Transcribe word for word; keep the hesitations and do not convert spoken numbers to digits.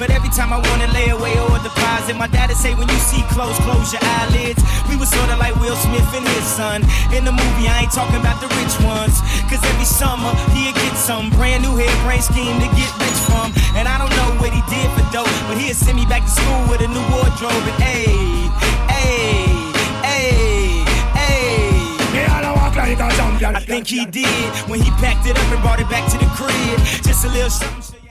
But every time I wanna lay away or deposit, my dad'd say when you see clothes, close your eyelids. We was sorta like Will Smith and his son. In the movie, I ain't talking about the rich ones. Cause every summer, he'd get some brand new head brain scheme to get rich from. And I don't know what he did for dope, but he'd send me back to school with a new wardrobe. And ayy, ayy, ayy, ayy. Me all a walk like a champion. I think he did when he packed it up and brought it back to the crib. Just a little something.